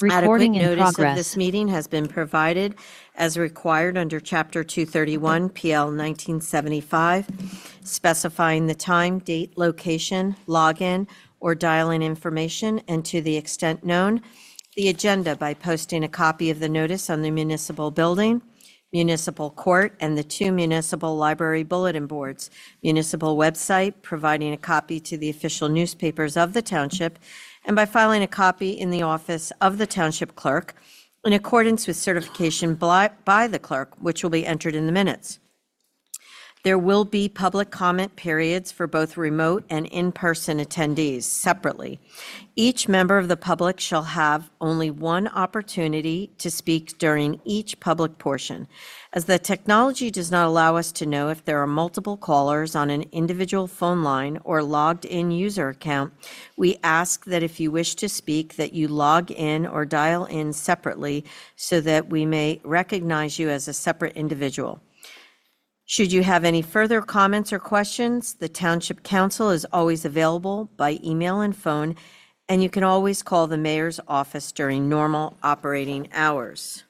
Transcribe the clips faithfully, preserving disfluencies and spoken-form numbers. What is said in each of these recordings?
Recording in Adequate notice of progress. this meeting has been provided as required under Chapter two thirty-one, P L nineteen seventy-five, specifying the time, date, location, login, or dial-in information, and to the extent known, the agenda by posting a copy of the notice on the municipal building, municipal court, and the two municipal library bulletin boards, municipal website, providing a copy to the official newspapers of the township, and by filing a copy in the office of the township clerk in accordance with certification by by the clerk, which will be entered in the minutes. There will be public comment periods for both remote and in-person attendees separately. Each member of the public shall have only one opportunity to speak during each public portion. As the technology does not allow us to know if there are multiple callers on an individual phone line or logged-in user account, we ask that if you wish to speak, that you log in or dial in separately so that we may recognize you as a separate individual. Should you have any further comments or questions, the Township Council is always available by email and phone, and you can always call the mayor's office during normal operating hours.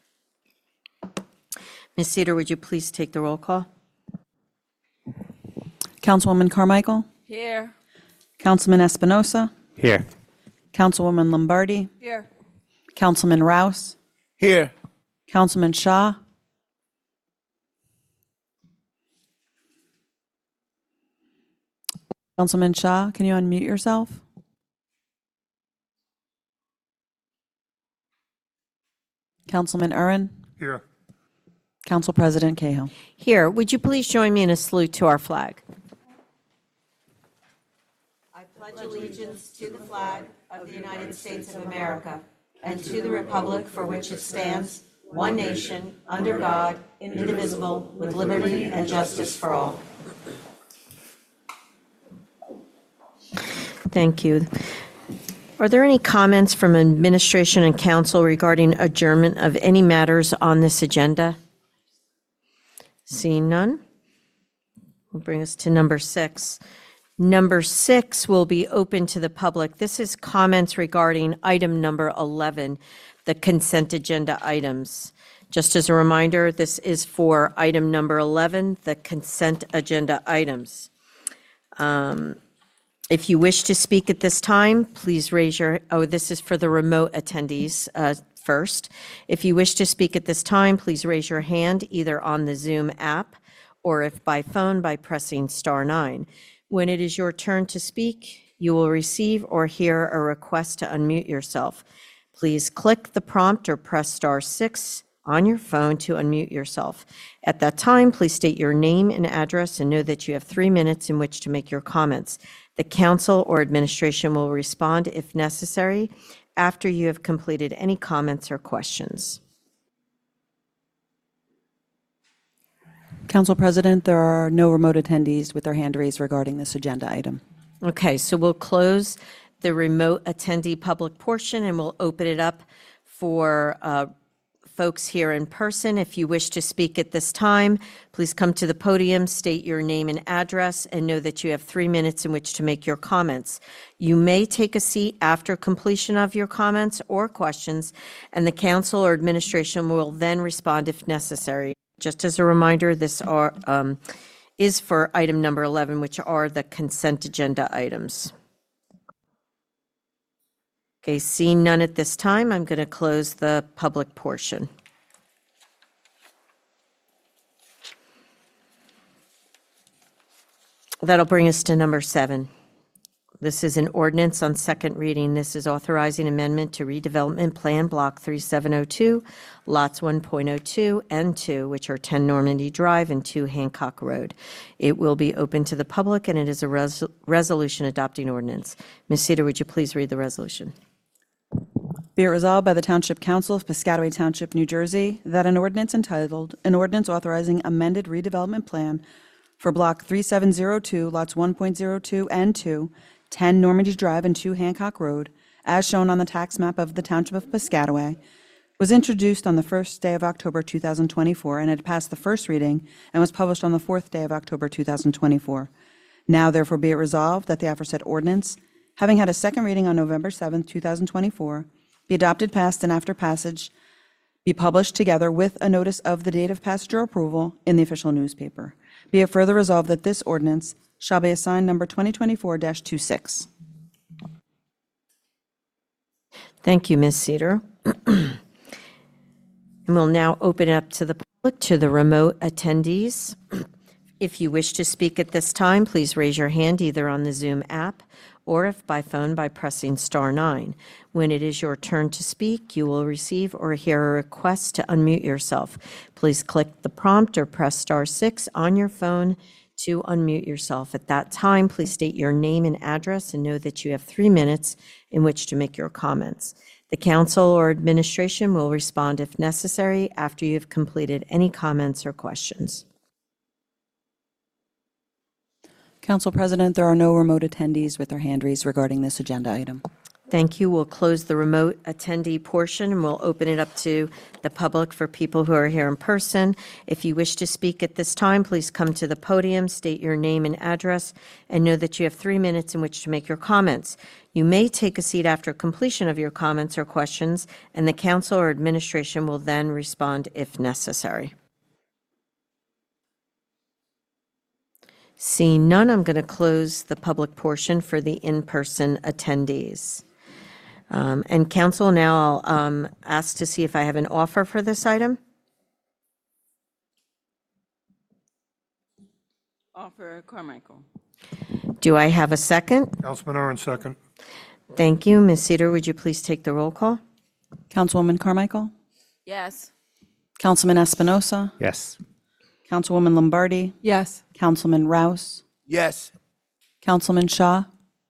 Miz Cedar, would you please take the roll call? Councilwoman Carmichael. Here. Councilman Espinosa. Here. Councilwoman Lombardi. Here. Councilman Rouse. Here. Councilman Shaw. Councilman Shaw, can you unmute yourself? Councilman Urin. Here. Council President Cahill. Here, would you please join me in a salute to our flag? I pledge allegiance to the flag of the United States of America and to the republic for which it stands, one nation, under God, indivisible, with liberty and justice for all. Thank you. Are there any comments from administration and council regarding adjournment of any matters on this agenda? Seeing none, will bring us to number six. Number six will be open to the public. This is comments regarding item number eleven, the consent agenda items. Just as a reminder, this is for item number eleven, the consent agenda items. Um, If you wish to speak at this time, please raise your, oh, this is for the remote attendees uh, first. If you wish to speak at this time, please raise your hand either on the Zoom app or if by phone by pressing star nine. When it is your turn to speak, you will receive or hear a request to unmute yourself. Please click the prompt or press star six on your phone to unmute yourself. At that time, please state your name and address and know that you have three minutes in which to make your comments. The council or administration will respond if necessary after you have completed any comments or questions. Council President, there are no remote attendees with their hand raised regarding this agenda item. Okay, so we'll close the remote attendee public portion and we'll open it up for uh, folks here in person. If you wish to speak at this time, please come to the podium, state your name and address, and know that you have three minutes in which to make your comments. You may take a seat after completion of your comments or questions, and the council or administration will then respond if necessary. Just as a reminder, this are, um, is for item number eleven, which are the consent agenda items. Okay, seeing none at this time, I'm going to close the public portion. That'll bring us to number seven. This is an ordinance on second reading. This is authorizing amendment to redevelopment plan block thirty-seven oh two, lots one point oh two and two, which are ten Normandy Drive and two Hancock Road. It will be open to the public, and it is a res resolution adopting ordinance. Miz Cedar, would you please read the resolution? Be it resolved by the Township Council of Piscataway Township, New Jersey, that an ordinance entitled, an ordinance authorizing amended redevelopment plan for block thirty-seven oh two, lots one point oh two and two, ten Normandy Drive and two Hancock Road, as shown on the tax map of the Township of Piscataway, was introduced on the first day of October two thousand twenty-four and had passed the first reading and was published on the fourth day of October two thousand twenty-four. Now therefore be it resolved that the aforesaid ordinance, having had a second reading on November seventh, two thousand twenty-four, be adopted, passed, and after passage, be published together with a notice of the date of passage or approval in the official newspaper. Be it further resolved that this ordinance shall be assigned number twenty twenty-four dash twenty-six. Thank you, Miz Cedar. And we'll now open it up to the public, to the remote attendees. If you wish to speak at this time, please raise your hand either on the Zoom app or if by phone by pressing star nine. When it is your turn to speak, you will receive or hear a request to unmute yourself. Please click the prompt or press star six on your phone to unmute yourself. At that time, please state your name and address and know that you have three minutes in which to make your comments. The council or administration will respond if necessary after you have completed any comments or questions. Council President, there are no remote attendees with their hand raised regarding this agenda item. Thank you. We'll close the remote attendee portion, and we'll open it up to the public for people who are here in person. If you wish to speak at this time, please come to the podium, state your name and address, and know that you have three minutes in which to make your comments. You may take a seat after completion of your comments or questions, and the council or administration will then respond if necessary. Seeing none, I'm going to close the public portion for the in-person attendees. Um, And council, now I'll um, ask to see if I have an offer for this item. Offer Carmichael. Do I have a second? Councilman Aaron, second. Thank you. Miz Cedar, would you please take the roll call? Councilwoman Carmichael? Yes. Councilman Espinosa? Yes. Councilwoman Lombardi? Yes. Councilman Rouse? Yes. Councilman Shaw?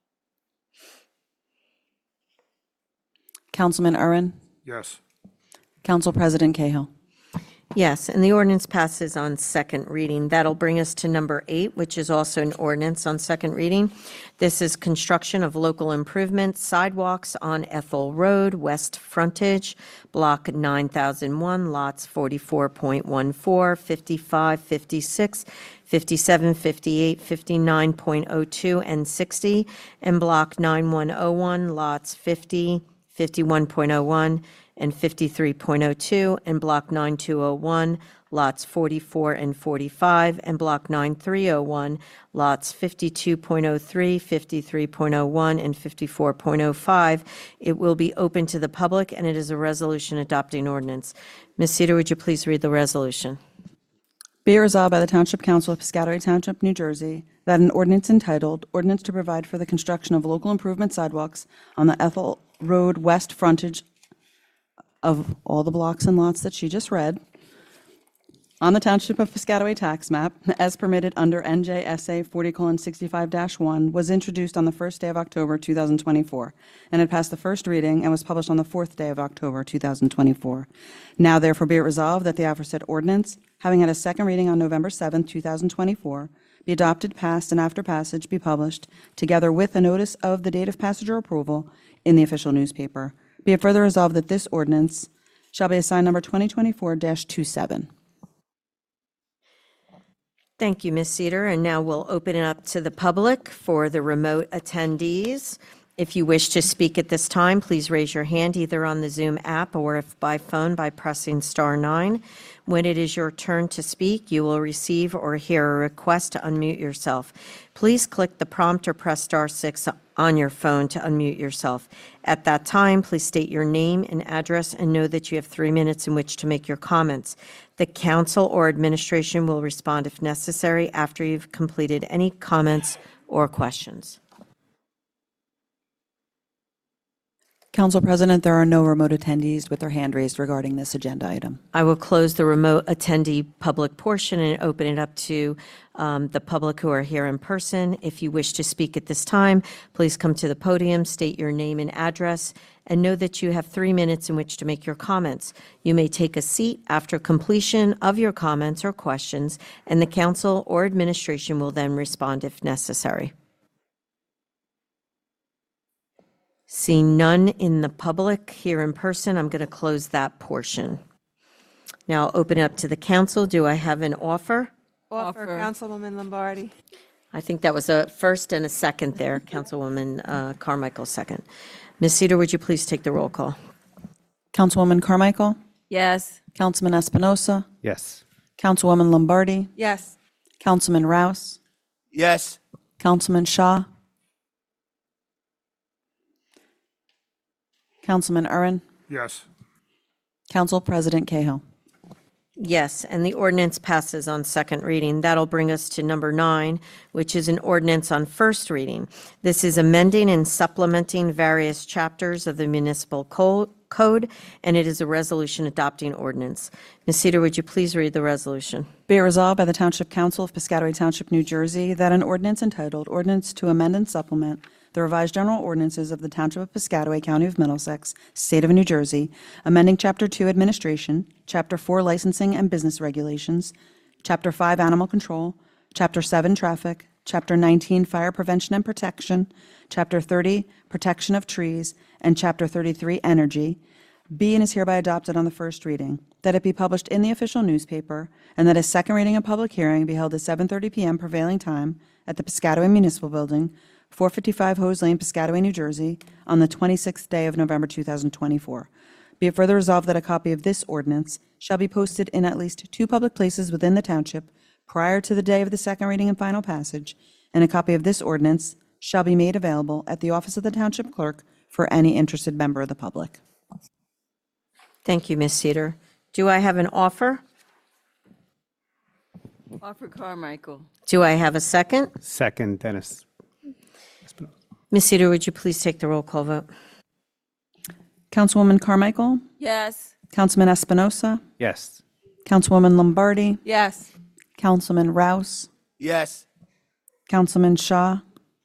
Councilman Urban? Yes. Council President Cahill? Yes, and the ordinance passes on second reading. That'll bring us to number eight, which is also an ordinance on second reading. This is construction of local improvements, sidewalks on Ethel Road, west frontage, block nine thousand one, lots forty-four point one four, fifty-five, fifty-six, fifty-seven, fifty-eight, fifty-nine point oh two, and sixty, and block nine one oh one, lots fifty, fifty-one point oh one, and fifty-three point oh two, and block nine two oh one, lots forty-four and forty-five, and block nine three oh one, lots fifty-two point oh three, fifty-three point oh one, and fifty-four point oh five. It will be open to the public, and it is a resolution adopting ordinance. Miz Cedar, would you please read the resolution? Be it resolved by the Township Council of Piscataway Township, New Jersey, that an ordinance entitled, Ordinance to Provide for the Construction of Local Improvement Sidewalks on the Ethel Road West Frontage of all the blocks and lots that she just read, on the Township of Piscataway tax map, as permitted under N J S A forty colon sixty-five dash one, was introduced on the first day of October two thousand twenty-four, and had passed the first reading and was published on the fourth day of October two thousand twenty-four. Now therefore be it resolved that the aforesaid ordinance, having had a second reading on November seventh, two thousand twenty-four, be adopted, passed, and after passage be published, together with a notice of the date of passage or approval in the official newspaper. Be it further resolved that this ordinance shall be assigned number twenty twenty-four dash twenty-seven. Thank you, Miz Cedar. And now we'll open it up to the public for the remote attendees. If you wish to speak at this time, please raise your hand either on the Zoom app or if by phone by pressing star nine. When it is your turn to speak, you will receive or hear a request to unmute yourself. Please click the prompt or press star six on your phone to unmute yourself. At that time, please state your name and address and know that you have three minutes in which to make your comments. The council or administration will respond if necessary after you've completed any comments or questions. Council President, there are no remote attendees with their hand raised regarding this agenda item. I will close the remote attendee public portion and open it up to um, the public who are here in person. If you wish to speak at this time, please come to the podium, state your name and address, and know that you have three minutes in which to make your comments. You may take a seat after completion of your comments or questions, and the council or administration will then respond if necessary. Seeing none in the public here in person, I'm going to close that portion. Now I'll open it up to the council. Do I have an offer? Offer. Offer, Councilwoman Lombardi. I think that was a first and a second there, Councilwoman uh, Carmichael second. Miz Cedar, would you please take the roll call? Councilwoman Carmichael, Yes. Councilman Espinosa, Yes. Councilwoman Lombardi, Yes. Councilman Rouse, Yes. Councilman Shaw, Councilman Urban, Yes. Council President Cahill. Yes, and the ordinance passes on second reading. That'll bring us to number nine, which is an ordinance on first reading. This is amending and supplementing various chapters of the municipal co- code, and it is a resolution adopting ordinance. Miz Cedar, would you please read the resolution? Be it resolved by the Township Council of Piscataway Township, New Jersey, that an ordinance entitled Ordinance to Amend and Supplement the Revised General Ordinances of the Township of Piscataway, County of Middlesex, State of New Jersey, amending Chapter two Administration, Chapter four Licensing and Business Regulations, Chapter five Animal Control, Chapter seven Traffic, Chapter nineteen Fire Prevention and Protection, Chapter thirty Protection of Trees, and Chapter thirty-three Energy, be and is hereby adopted on the first reading, that it be published in the official newspaper, and that a second reading and public hearing be held at seven thirty p.m. prevailing time at the Piscataway Municipal Building, four fifty-five Hose Lane, Piscataway, New Jersey, on the twenty-sixth day of November two thousand twenty-four. Be it further resolved that a copy of this ordinance shall be posted in at least two public places within the township prior to the day of the second reading and final passage, and a copy of this ordinance shall be made available at the office of the township clerk for any interested member of the public. Thank you, Miz Cedar. Do I have an offer? Offer Carmichael. Do I have a second? Second, Dennis. Miz Cedar, would you please take the roll call vote? Councilwoman Carmichael, Yes. Councilman Espinosa, Yes. Councilwoman Lombardi, Yes. Councilman Rouse, Yes. Councilman Shaw,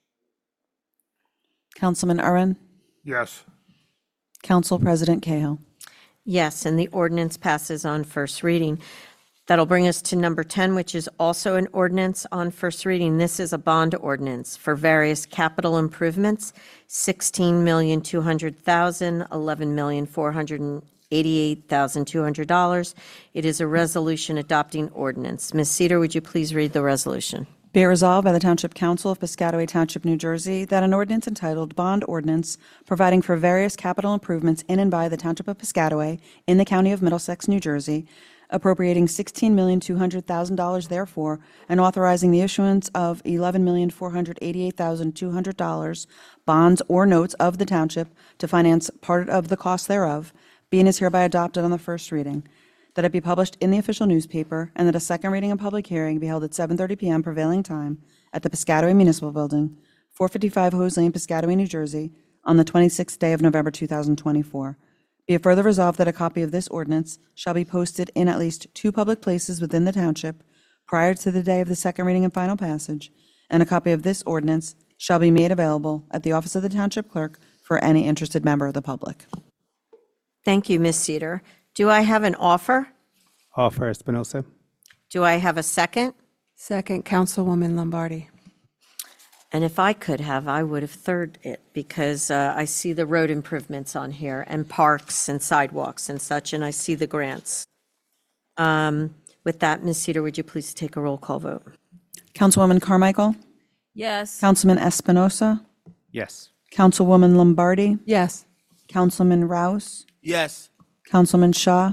Councilman Urban, Yes. Council President Cahill. Yes, and the ordinance passes on first reading. That'll bring us to number ten, which is also an ordinance on first reading. This is a bond ordinance for various capital improvements, sixteen million two hundred thousand dollars, eleven million four hundred eighty-eight thousand two hundred dollars. It is a resolution adopting ordinance. Miz Cedar, would you please read the resolution? Be it resolved by the Township Council of Piscataway Township, New Jersey, that an ordinance entitled Bond Ordinance providing for various capital improvements in and by the Township of Piscataway in the County of Middlesex, New Jersey, appropriating sixteen million two hundred thousand dollars therefore, and authorizing the issuance of eleven million four hundred eighty-eight thousand two hundred dollars bonds or notes of the township to finance part of the cost thereof, being is hereby adopted on the first reading, that it be published in the official newspaper, and that a second reading and public hearing be held at seven thirty p.m. prevailing time at the Piscataway Municipal Building, four fifty-five Hose Lane, Piscataway, New Jersey, on the twenty-sixth day of November two thousand twenty-four. Be it further resolved that a copy of this ordinance shall be posted in at least two public places within the township prior to the day of the second reading and final passage, and a copy of this ordinance shall be made available at the office of the township clerk for any interested member of the public. Thank you, Miz Cedar. Do I have an offer? Offer Espinosa. Do I have a second? Second, Councilwoman Lombardi. And if I could have, I would have third it, because uh, I see the road improvements on here, and parks and sidewalks and such, and I see the grants. Um, With that, Miz Cedar, would you please take a roll call vote? Councilwoman Carmichael, Yes. Councilman Espinosa, Yes. Councilwoman Lombardi, Yes. Councilman Rouse, Yes. Councilman Shaw,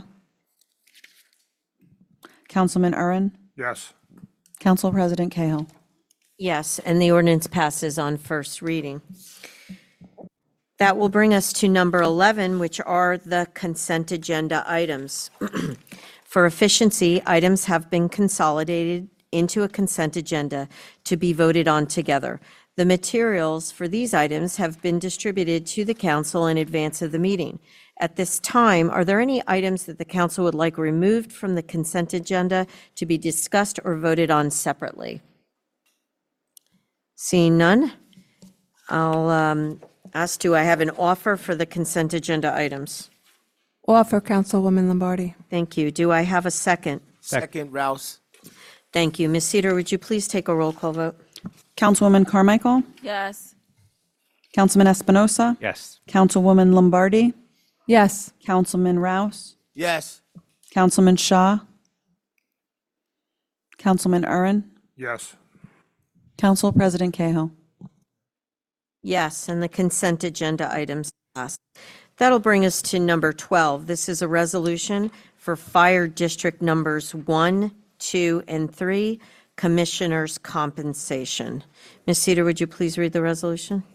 Councilman Urban, Yes. Council President Cahill. Yes, and the ordinance passes on first reading. That will bring us to number eleven, which are the consent agenda items. For efficiency, items have been consolidated into a consent agenda to be voted on together. The materials for these items have been distributed to the council in advance of the meeting. At this time, are there any items that the council would like removed from the consent agenda to be discussed or voted on separately? Seeing none, I'll um, ask, do I have an offer for the consent agenda items? Offer, Councilwoman Lombardi. Thank you. Do I have a second? Second, Rouse. Thank you. Miz Cedar, would you please take a roll call vote? Councilwoman Carmichael, Yes. Councilman Espinosa, Yes. Councilwoman Lombardi, Yes. Councilman Rouse, Yes. Councilman Shaw, Councilman Urban, Yes. Council President Cahill. Yes, and the consent agenda items Pass. That'll bring us to number twelve. This is a resolution for Fire District Numbers one, two, and three, Commissioners' Compensation. Miz Cedar, would you please read the resolution?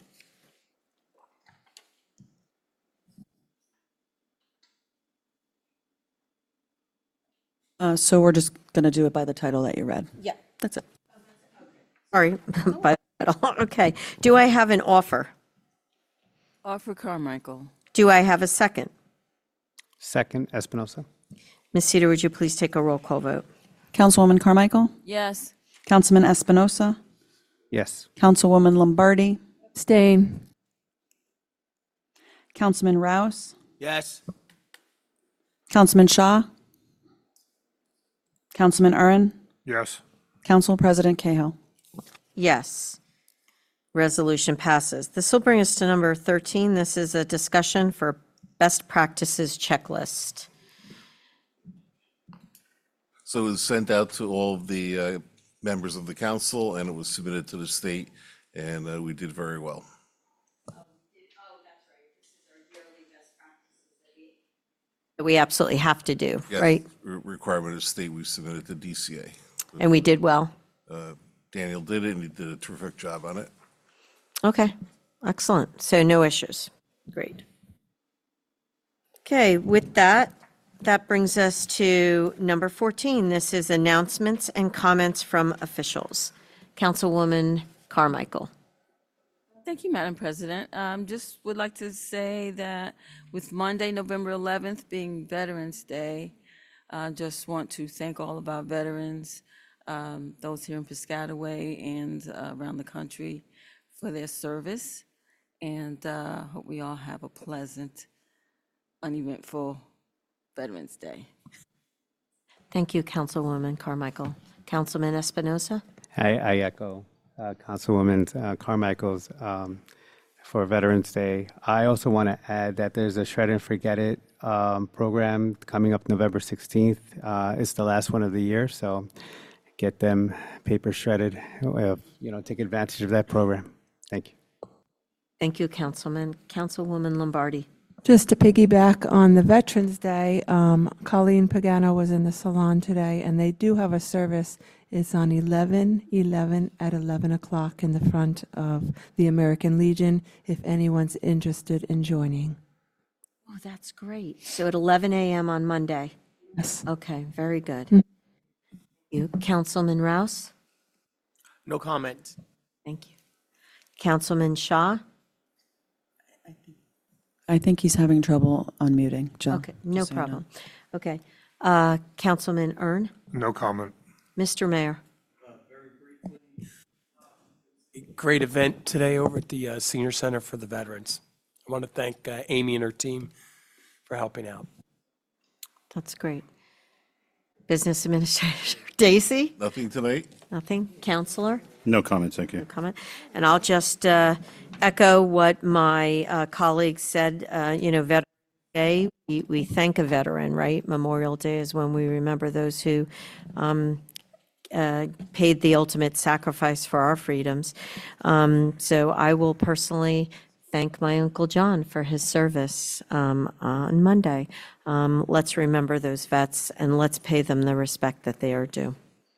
Uh, So we're just going to do it by the title that you read. Yeah. That's it. Sorry, by okay. Do I have an offer? Offer Carmichael. Do I have a second? Second, Espinosa. Miz Cedar, would you please take a roll call vote? Councilwoman Carmichael, Yes. Councilman Espinosa, Yes. Councilwoman Lombardi, Abstain. Councilman Rouse, Yes. Councilman Shaw, Councilman Curran, Yes. Council President Cahill. Yes. Resolution passes. This will bring us to number thirteen. This is a discussion for best practices checklist. So it was sent out to all of the uh, members of the council, and it was submitted to the state, and uh, we did very well. That we absolutely have to do, Yes, right? re- Requirement of the state, we submitted to D C A. And we did well. Daniel did it, and he did a terrific job on it. Okay, excellent. So no issues. Great. Okay, with that, that brings us to number fourteen. This is announcements and comments from officials. Councilwoman Carmichael. Thank you, Madam President. Um, just would like to say that with Monday, November eleventh being Veterans Day, I just want to thank all of our veterans, um, those here in Piscataway and uh, around the country for their service. And uh, hope we all have a pleasant, uneventful Veterans Day. Thank you, Councilwoman Carmichael. Councilman Espinosa? I, I echo uh, Councilwoman uh, Carmichael's um, for Veterans Day. I also want to add that there's a Shred and Forget It um, program coming up November sixteenth. Uh, it's the last one of the year, so get them paper shredded. Uh, you know, take advantage of that program. Thank you. Thank you, Councilman. Councilwoman Lombardi. Just to piggyback on the Veterans Day, um, Colleen Pagano was in the salon today, and they do have a service. It's on eleven eleven at eleven o'clock in the front of the American Legion, if anyone's interested in joining. Oh, that's great. So at eleven a.m. on Monday. Yes. Okay, very good. You, Councilman Rouse? No comment. Thank you. Councilman Shaw? I think he's having trouble unmuting, Jill. Okay, no just so you know. problem. Okay. Uh, Councilman Ern? No comment. Mister Mayor? Great event today over at the uh, Senior Center for the Veterans. I want to thank uh, Amy and her team for helping out. That's great. Business Administrator Daisy? Nothing tonight? Nothing? Counselor? No comments, thank you. Comment? And I'll just uh, echo what my uh, colleagues said. Uh, You know, Veterans Day, we we thank a veteran, right? Memorial Day is when we remember those who um, uh, paid the ultimate sacrifice for our freedoms. Um, So I will personally thank my Uncle John for his service um, on Monday. Um, Let's remember those vets and let's pay them the respect that they are due.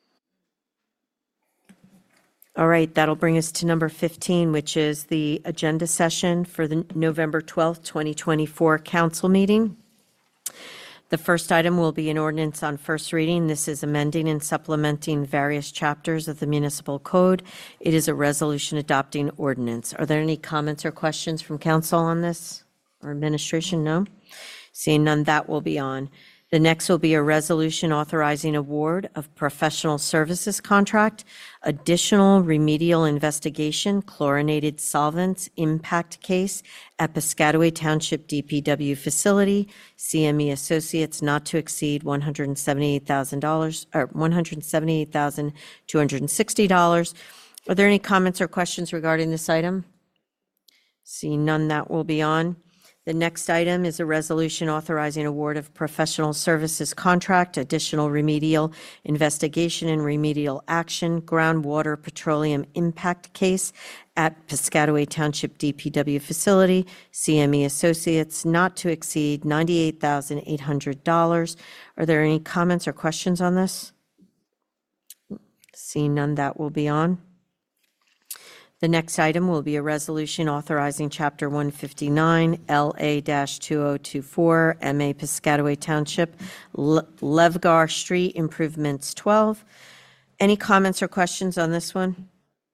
All right, that'll bring us to number fifteen, which is the agenda session for the November twelfth, twenty twenty-four council meeting. The first item will be an ordinance on first reading. This is amending and supplementing various chapters of the municipal code. It is a resolution adopting ordinance. Are there any comments or questions from council on this or administration? No? Seeing none, that will be on. The next will be a resolution authorizing award of professional services contract, additional remedial investigation, chlorinated solvents impact case at Piscataway Township D P W facility, C M E Associates, not to exceed one hundred seventy-eight thousand dollars, or one hundred seventy-eight thousand two hundred sixty dollars. Are there any comments or questions regarding this item? Seeing none, that will be on. The next item is a resolution authorizing award of professional services contract, additional remedial investigation and remedial action, groundwater petroleum impact case at Piscataway Township D P W facility, C M E Associates, not to exceed ninety-eight thousand eight hundred dollars. Are there any comments or questions on this? Seeing none, that will be on. The next item will be a resolution authorizing Chapter one fifty-nine, L A two oh two four, M A Piscataway Township, Le- Levgar Street Improvements twelve. Any comments or questions on this one?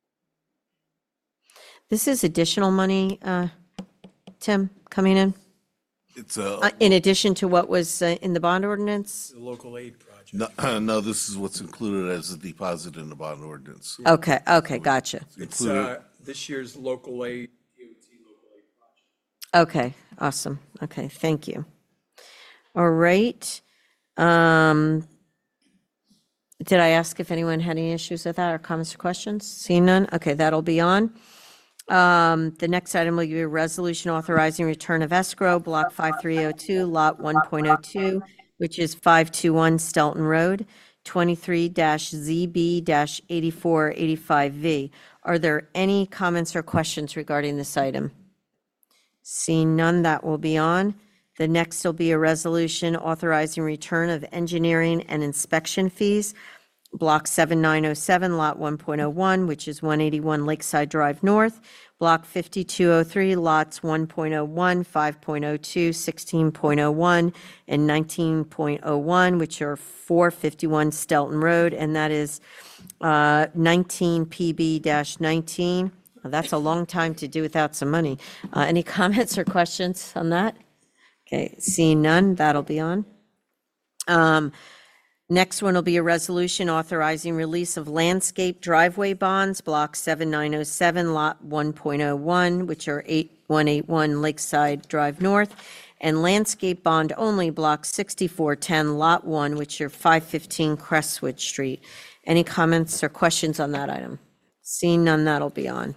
This is additional money, uh, Tim, coming in, It's a, uh, in addition to what was uh, in the bond ordinance? The local aid project. no, no, this is what's included as a deposit in the bond ordinance. Okay, okay, gotcha. It's Included- uh, this year's local aid, D O T local aid project. Okay, awesome. Okay, thank you. All right. Um, Did I ask if anyone had any issues with that or comments or questions? Seeing none? Okay, that'll be on. Um, The next item will be a resolution authorizing return of escrow, Block five three oh two, Lot one point oh two, which is five two one Stelton Road, twenty-three Z B eighty-four eighty-five V. Are there any comments or questions regarding this item? Seeing none, that will be on. The next will be a resolution authorizing return of engineering and inspection fees, Block seven nine oh seven, Lot one point oh one, which is one eighty-one Lakeside Drive North, Block fifty-two oh three, Lots one point oh one, five point oh two, sixteen point oh one, and nineteen point oh one, which are four fifty-one Stelton Road, and that is uh, nineteen P B nineteen. That's a long time to do without some money. Uh, Any comments or questions on that? Okay, seeing none, that'll be on. Um, Next one will be a resolution authorizing release of landscape driveway bonds, Block seven nine oh seven, Lot one point oh one, which are eight one eight one Lakeside Drive North, and landscape bond only, Block sixty-four ten, Lot one, which are five fifteen Crestwood Street. Any comments or questions on that item? Seeing none, that'll be on.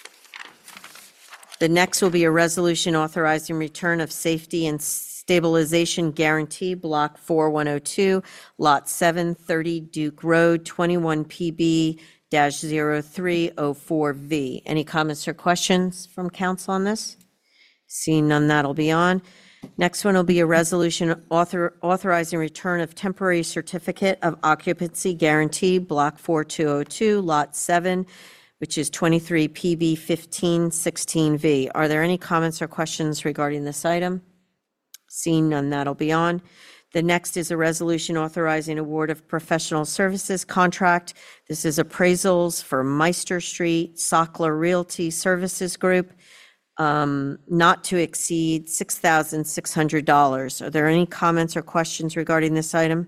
The next will be a resolution authorizing return of safety and stabilization guarantee, Block four one oh two, Lot seven thirty Duke Road, twenty-one P B zero three oh four V. Any comments or questions from council on this? Seeing none, that'll be on. Next one will be a resolution author authorizing return of temporary certificate of occupancy guarantee, Block four two oh two, Lot seven, which is twenty-three P B fifteen sixteen V. Are there any comments or questions regarding this item? Seeing none, that'll be on. The next is a resolution authorizing award of professional services contract. This is appraisals for Meister Street, Sockler Realty Services Group, um, not to exceed six thousand six hundred dollars. Are there any comments or questions regarding this item?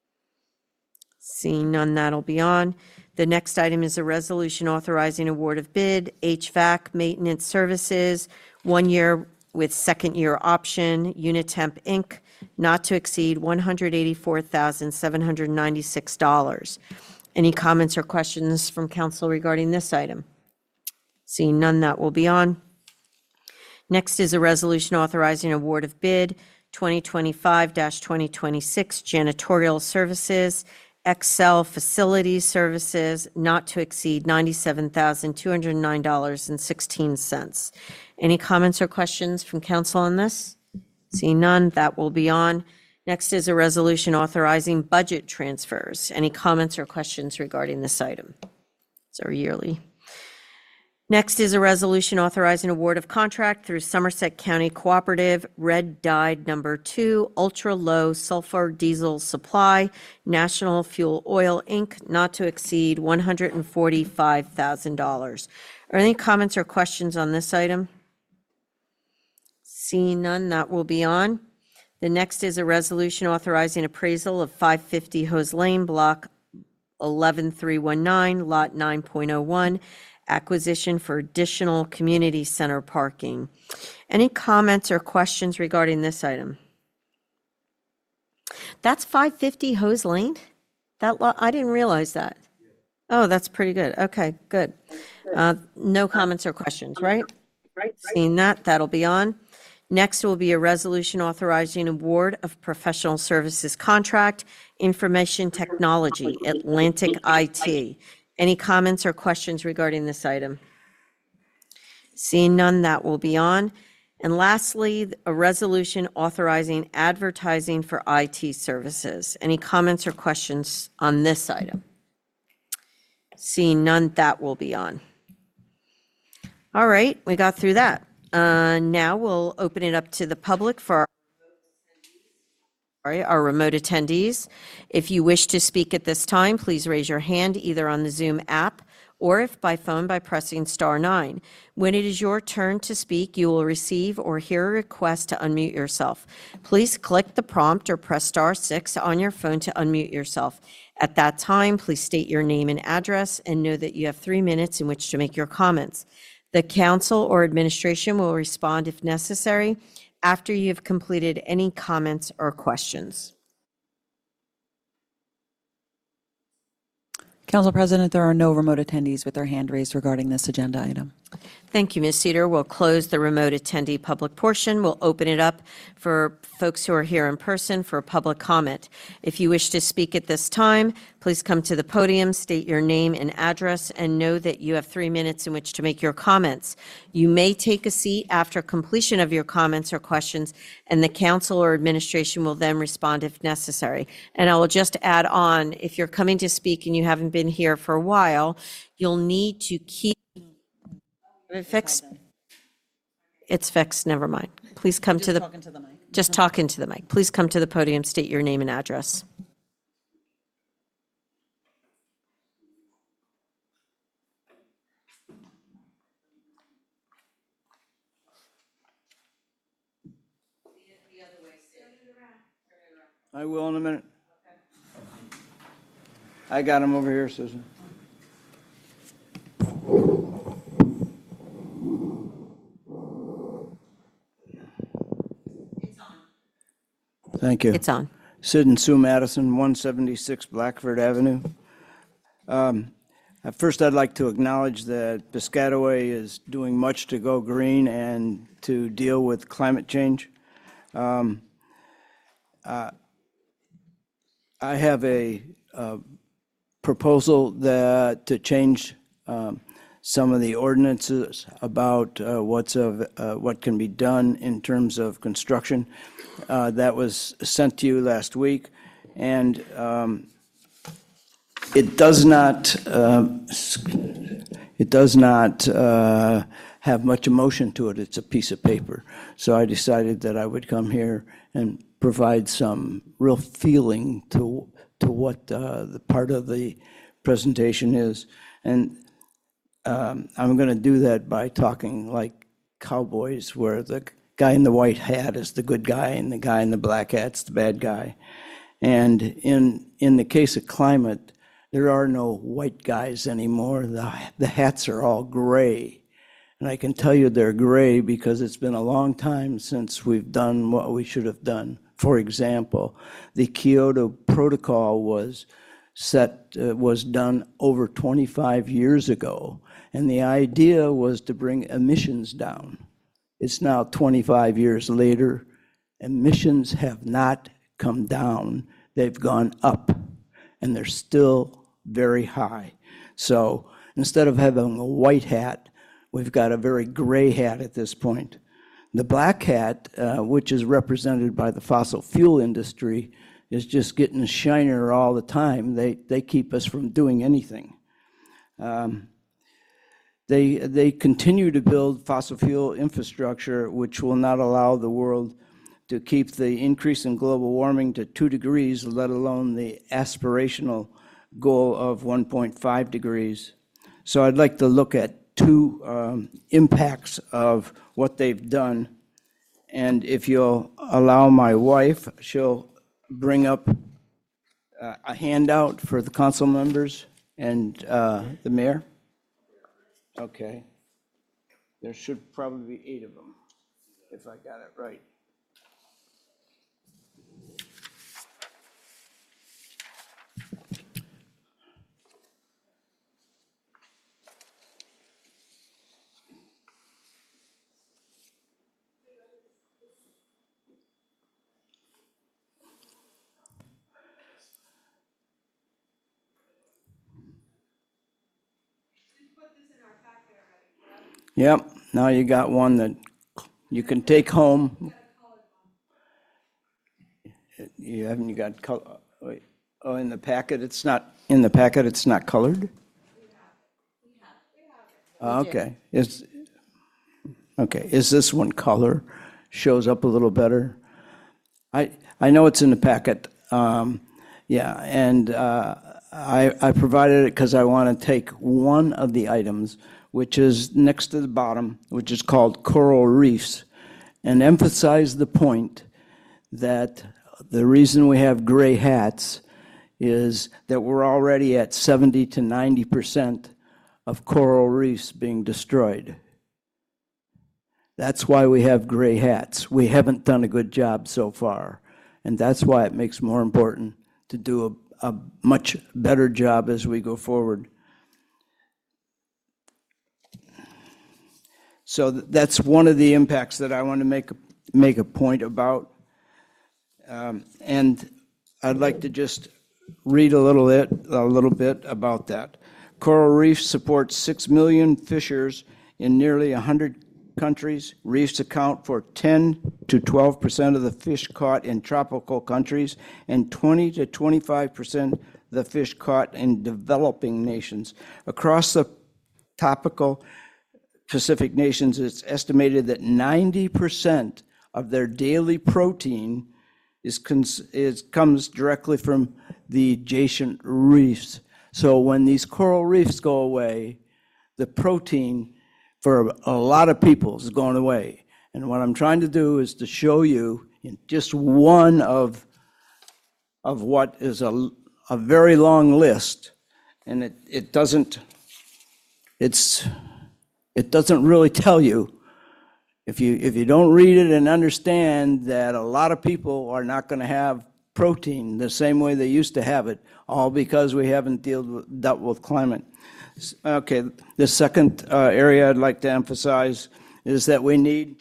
Seeing none, that'll be on. The next item is a resolution authorizing award of bid, H V A C maintenance services, one year with second year option, Unitemp Incorporated, not to exceed one hundred eighty-four thousand seven hundred ninety-six dollars. Any comments or questions from council regarding this item? Seeing none, that will be on. Next is a resolution authorizing award of bid, twenty twenty-five dash twenty twenty-six janitorial services, Excel Facilities Services, not to exceed ninety-seven thousand two hundred nine dollars and sixteen cents. Any comments or questions from council on this? Seeing none, that will be on. Next is a resolution authorizing budget transfers. Any comments or questions regarding this item? It's our yearly. Next is a resolution authorizing award of contract through Somerset County Cooperative Red Dyed Number Two Ultra Low Sulfur Diesel Supply, National Fuel Oil, Incorporated, not to exceed one hundred forty-five thousand dollars. Are any comments or questions on this item? Seeing none, that will be on. The next is a resolution authorizing appraisal of five fifty Hose Lane, Block eleven three one nine, Lot nine point oh one, acquisition for additional community center parking. Any comments or questions regarding this item? That's five fifty Hose Lane? That lot, I didn't realize that. Oh, that's pretty good. Okay, good. Uh, No comments or questions, right? Seeing that, that'll be on. Next will be a resolution authorizing award of professional services contract, information technology, Atlantic I T. Any comments or questions regarding this item? Seeing none, that will be on. And lastly, a resolution authorizing advertising for I T services. Any comments or questions on this item? Seeing none, that will be on. All right, we got through that. Uh, Now we'll open it up to the public for our Sorry, our remote attendees. If you wish to speak at this time, please raise your hand either on the Zoom app or if by phone by pressing star nine. When it is your turn to speak, you will receive or hear a request to unmute yourself. Please click the prompt or press star six on your phone to unmute yourself. At that time, please state your name and address and know that you have three minutes in which to make your comments. The council or administration will respond if necessary after you have completed any comments or questions. Council President, there are no remote attendees with their hand raised regarding this agenda item. Thank you, Miz Cedar. We'll close the remote attendee public portion. We'll open it up for folks who are here in person for public comment. If you wish to speak at this time, please come to the podium, state your name and address, and know that you have three minutes in which to make your comments. You may take a seat after completion of your comments or questions, and the council or administration will then respond if necessary. And I will just add on, if you're coming to speak and you haven't been here for a while, you'll need to keep it fixed. It's fixed, never mind. Please come to the, just talk into the mic. Please come to the podium, state your name and address. I will in a minute. I got him over here, Susan. Thank you. It's on. Sid and Sue Madison, one seventy-six Blackford Avenue. Um, at First, I'd like to acknowledge that Piscataway is doing much to go green and to deal with climate change. Um, uh, I have a, uh proposal that to change um, some of the ordinances about uh, what's of uh, what can be done in terms of construction. Uh, that was sent to you last week, and um, it does not uh, it does not uh, have much emotion to it. It's a piece of paper. So I decided that I would come here and provide some real feeling to to what uh, the part of the presentation is. And um, I'm going to do that by talking like cowboys, where the guy in the white hat is the good guy and the guy in the black hat's the bad guy. And in in the case of climate, there are no white guys anymore. The, the hats are all gray. And I can tell you they're gray because it's been a long time since we've done what we should have done. For example, the Kyoto Protocol was set, uh, was done over twenty-five years ago, and the idea was to bring emissions down. It's now twenty-five years later. Emissions have not come down. They've gone up, and they're still very high. So instead of having a white hat, we've got a very gray hat at this point. The black hat, uh, which is represented by the fossil fuel industry, is just getting shinier all the time. They, they keep us from doing anything. Um, they, they continue to build fossil fuel infrastructure, which will not allow the world to keep the increase in global warming to two degrees, let alone the aspirational goal of one point five degrees. So I'd like to look at two um, impacts of what they've done. And if you'll allow my wife, she'll bring up uh, a handout for the council members and uh, the mayor. Okay. There should probably be eight of them, if I got it right. Yep, Now you got one that you can take home. You haven't, you got, col- wait, oh, in the packet, it's not, in the packet, it's not colored? Okay, is, okay, is this one color? Shows up a little better? I, I know it's in the packet, um, yeah, and uh, I, I provided it because I want to take one of the items, which is next to the bottom, which is called coral reefs, and emphasize the point that the reason we have gray hats is that we're already at seventy to ninety percent of coral reefs being destroyed. That's why we have gray hats. We haven't done a good job so far. And that's why it makes more important to do a, a much better job as we go forward. So that's one of the impacts that I want to make, make a point about. Um, and I'd like to just read a little bit, a little bit about that. Coral reefs support six million fishers in nearly one hundred countries. Reefs account for ten to twelve percent of the fish caught in tropical countries and twenty to twenty-five percent of the fish caught in developing nations. Across the tropical Pacific nations, it's estimated that ninety percent of their daily protein is, cons- is comes directly from the adjacent reefs. So when these coral reefs go away, the protein for a lot of people is going away. And what I'm trying to do is to show you in just one of, of what is a, a very long list, and it, it doesn't, it's, it doesn't really tell you. If you, if you don't read it and understand that a lot of people are not going to have protein the same way they used to have it, all because we haven't dealt with, dealt with climate. Okay, the second uh, area I'd like to emphasize is that we need,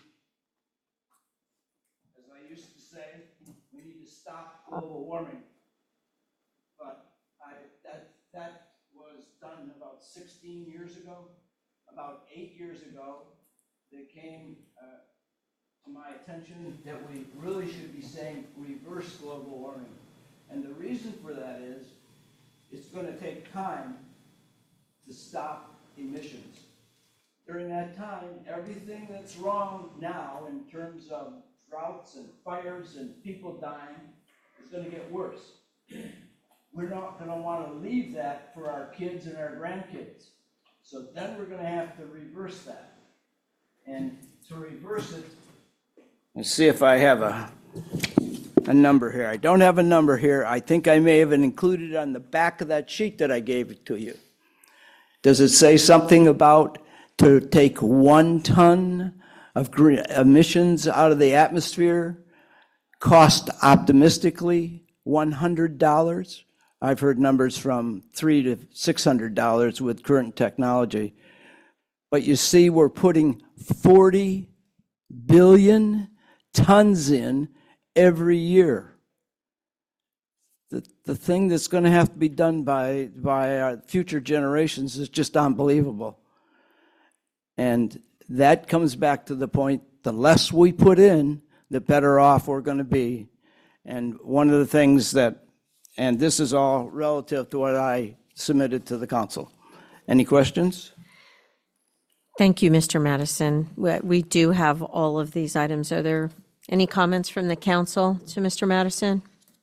as I used to say, we need to stop global warming. But I, that, that was done about sixteen years ago. About eight years ago, it came uh, to my attention that we really should be saying reverse global warming. And the reason for that is it's going to take time to stop emissions. During that time, everything that's wrong now in terms of droughts and fires and people dying is going to get worse. We're not going to want to leave that for our kids and our grandkids. So then we're going to have to reverse that. And to reverse it, let's see if I have a, a number here. I don't have a number here. I think I may have included it on the back of that sheet that I gave it to you. Does it say something about to take one ton of green emissions out of the atmosphere cost optimistically one hundred dollars? I've heard numbers from three to six hundred dollars with current technology. But you see, we're putting forty billion tons in every year. The, the thing that's going to have to be done by, by our future generations is just unbelievable. And that comes back to the point, the less we put in, the better off we're going to be. And one of the things that, and this is all relative to what I submitted to the council. Any questions? Thank you, Mister Madison. We- We do have all of these items. Are there any comments from the council to Mister Madison?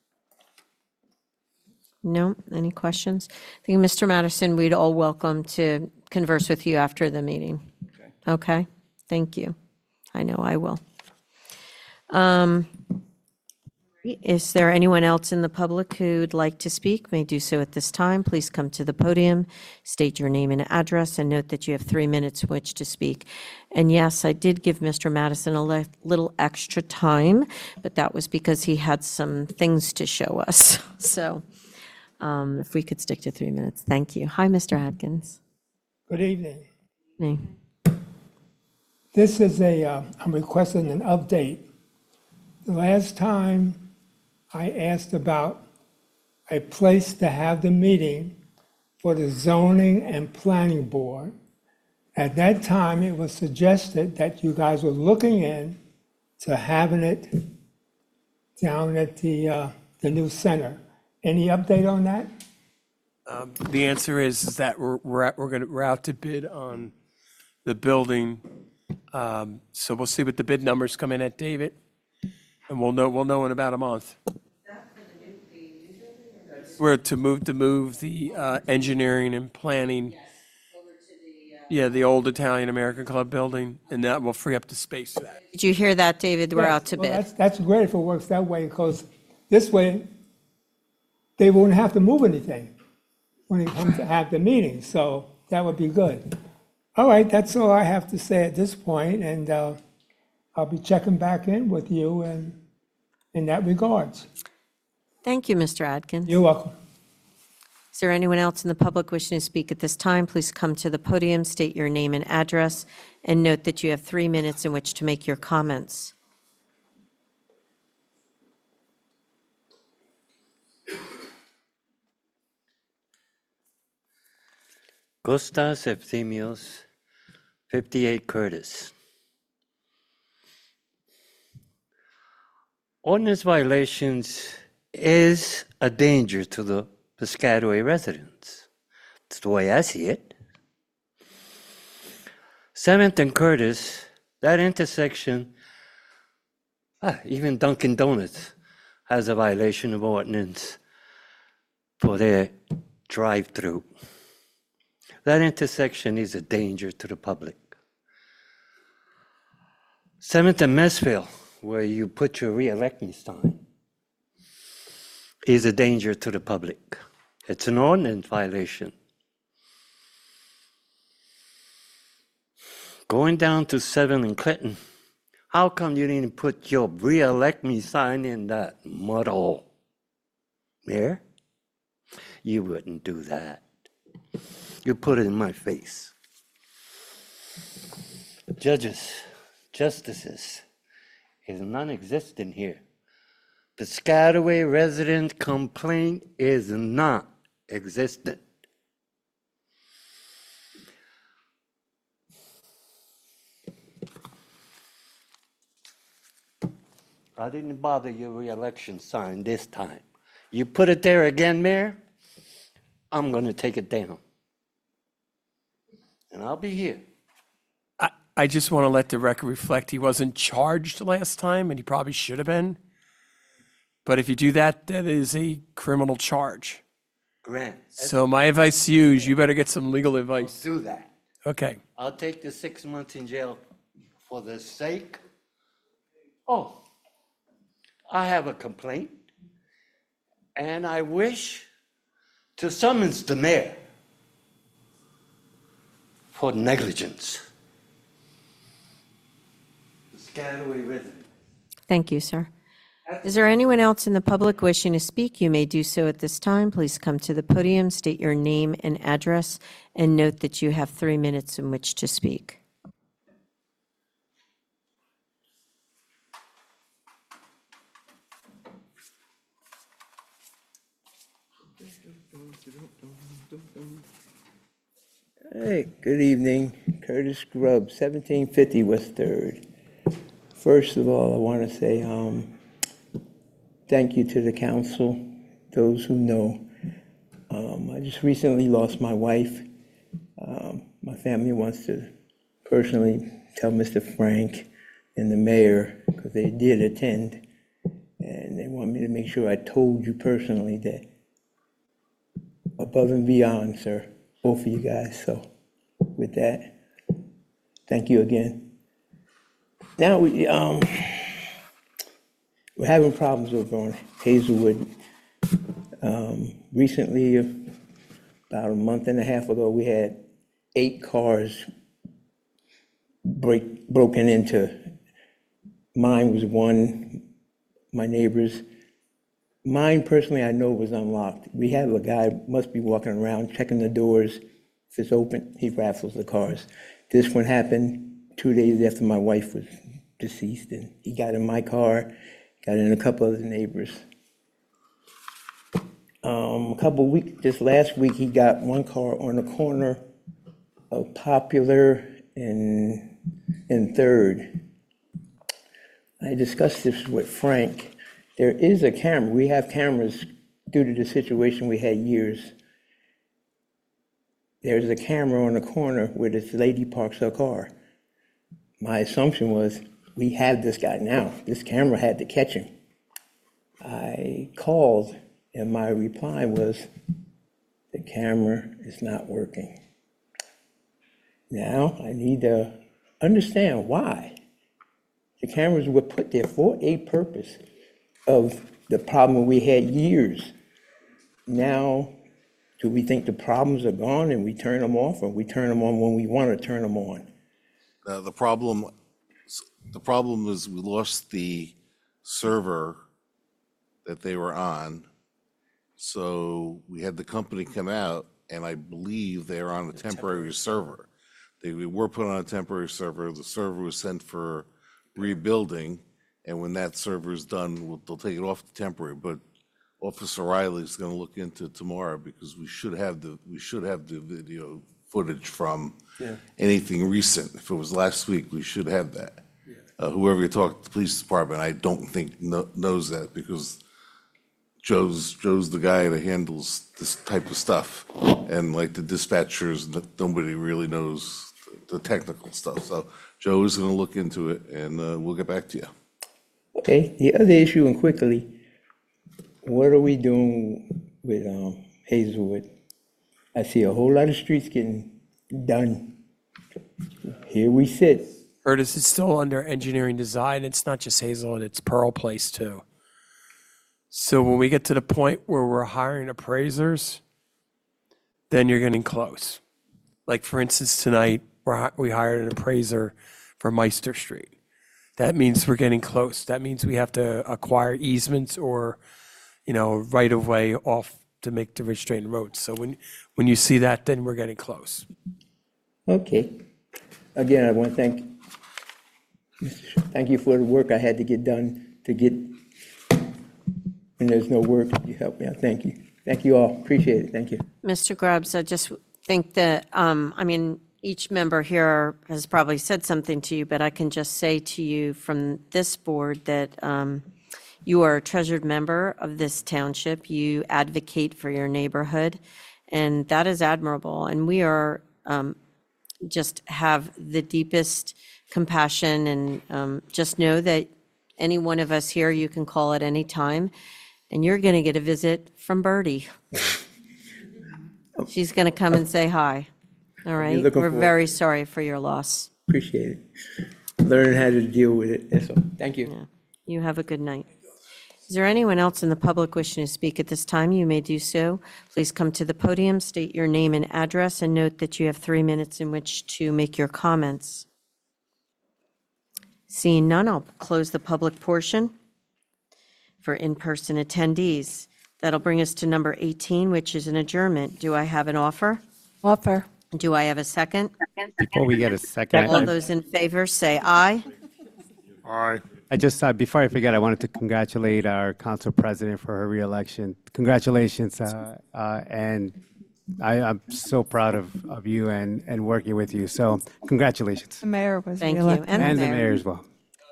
No? Any questions? I think, Mister Madison, we'd all welcome to converse with you after the meeting. Okay. Okay? Thank you. I know I will. Um, Is there anyone else in the public who'd like to speak? May do so at this time. Please come to the podium, state your name and address, and note that you have three minutes in which to speak. And yes, I did give Mister Madison a li- little extra time, but that was because he had some things to show us. So um, if we could stick to three minutes, thank you. Hi, Mister Atkins. Good evening. Hey. This is a, uh, I'm requesting an update. The last time I asked about a place to have the meeting for the zoning and planning board, At that time, it was suggested that you guys were looking in to having it down at the, uh, the new center. Any update on that? The answer is, is that we're, we're, at- we're gonna, we're out to bid on the building. Um, So we'll see what the bid numbers come in at, David, and we'll know, we'll know in about a month. We're to move, to move the uh, engineering and planning. Yeah, the old Italian American Club building, and that will free up the space for that. Did you hear that, David? We're out to Well, bid. That's, that's great if it works that way, because this way, they won't have to move anything when it comes to have the meeting, so that would be good. All right, that's all I have to say at this point, and uh, I'll be checking back in with you and in that regards. Thank you, Mister Adkins. You're welcome. Is there anyone else in the public wishing to speak at this time? Please come to the podium, state your name and address, and note that you have three minutes in which to make your comments. Costas Efthymios, fifty-eight Curtis. Ordinance violations is a danger to the Piscataway residents. That's the way I see it. Seventh and Curtis, that intersection, ah, even Dunkin' Donuts has a violation of ordinance for their drive-through. That intersection is a danger to the public. Seventh and Mesville, where you put your re-elect me sign, is a danger to the public. It's an ordinance violation. Going down to seven and Clinton, how come you didn't put your re-elect me sign in that mud hole? Mayor, you wouldn't do that. You put it in my face. Judges, justices is non-existent here. Piscataway resident complaint is not existent. I didn't bother your re-election sign this time. You put it there again, Mayor, I'm going to take it down. And I'll be here. I, I just want to let the record reflect, he wasn't charged last time, and he probably should have been. But if you do that, that is a criminal charge. Grant, So my advice to you is you better get some legal advice. do that. Okay. I'll take the six months in jail for the sake. Oh, I have a complaint, and I wish to summons the mayor for negligence. Piscataway resident. Thank you, sir. Is there anyone else in the public wishing to speak? You may do so at this time. Please come to the podium, state your name and address, and note that you have three minutes in which to speak. Hey, good evening. Curtis Grubb, seventeen fifty West Third. First of all, I want to say um, thank you to the council, those who know. Um, I just recently lost my wife. Um, my family wants to personally tell Mister Frank and the mayor, because they did attend, and they want me to make sure I told you personally that above and beyond, sir, both of you guys. So with that, thank you again. Now, we, um, we're having problems over on Hazelwood. Um, recently, about a month and a half ago, we had eight cars break, broken into. Mine was one, my neighbor's. Mine personally, I know was unlocked. We have a guy, must be walking around, checking the doors. If it's open, he raffles the cars. This one happened two days after my wife was deceased, and he got in my car, got in a couple other neighbors. Um, a couple weeks, just last week, he got one car on the corner of Popular and, and Third. I discussed this with Frank. There is a camera. We have cameras due to the situation we had years. There's a camera on the corner where this lady parks her car. My assumption was, we have this guy now. This camera had to catch him. I called, and my reply was, the camera is not working. Now, I need to understand why. The cameras were put there for a purpose of the problem we had years. Now, do we think the problems are gone and we turn them off, or we turn them on when we want to turn them on? Uh, The problem, the problem is we lost the server that they were on. So we had the company come out, and I believe they are on a temporary server. They were put on a temporary server. The server was sent for rebuilding, and when that server is done, we'll- they'll take it off the temporary. But Officer Riley is going to look into it tomorrow, because we should have the, we should have the video footage from anything recent. If it was last week, we should have that. Uh, Whoever you talk to the police department, I don't think kno- knows that, because Joe's, Joe's the guy that handles this type of stuff. And like the dispatchers, n- nobody really knows the technical stuff. So Joe is going to look into it, and uh, we'll get back to you. Okay, the other issue, and quickly, what are we doing with um, Hazelwood? I see a whole lot of streets getting done. Here we sit. Curtis, it's still under engineering design. It's not just Hazelwood, it's Pearl Place too. So when we get to the point where we're hiring appraisers, then you're getting close. Like, for instance, tonight, we're, hi- we hired an appraiser for Meister Street. That means we're getting close. That means we have to acquire easements or, you know, right of way off to make the Ridge Drain Road. So when, when you see that, then we're getting close. Okay. Again, I want to thank, thank you for the work I had to get done to get, when there's no work, you helped me out. Thank you. Thank you all. Appreciate it. Thank you. Mister Grubbs, I just think that, um, I mean, each member here has probably said something to you, but I can just say to you from this board that um, you are a treasured member of this township. You advocate for your neighborhood, and that is admirable. And we are um, just have the deepest compassion, and um, just know that any one of us here, you can call at any time, and you're going to get a visit from Birdie. She's going to come and say hi. All right? looking We're for- very sorry for your loss. Appreciate it. Learning how to deal with it. That's all. Thank you. You have a good night. Is there anyone else in the public wishing to speak at this time? You may do so. Please come to the podium, state your name and address, and note that you have three minutes in which to make your comments. Seeing none, I'll close the public portion for in-person attendees. That'll bring us to number eighteen, which is an adjournment. Do I have an offer? Offer. Do I have a second? Before we get a second, All I- those in favor, say aye. Aye. I just, uh, before I forget, I wanted to congratulate our council president for her reelection. Congratulations, uh, uh, and I, I'm so proud of, of you and, and working with you. So congratulations. The mayor was Thank you. reelected. And And the mayor. mayor as well.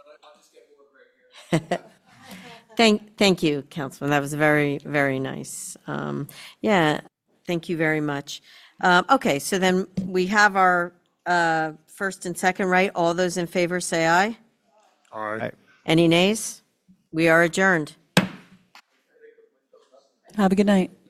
Thank, thank you, Councilman. That was very, very nice. Um, Yeah, thank you very much. Um, Okay, so then we have our uh, first and second, right? All those in favor, say aye. Aye. Any nays? We are adjourned. Have a good night.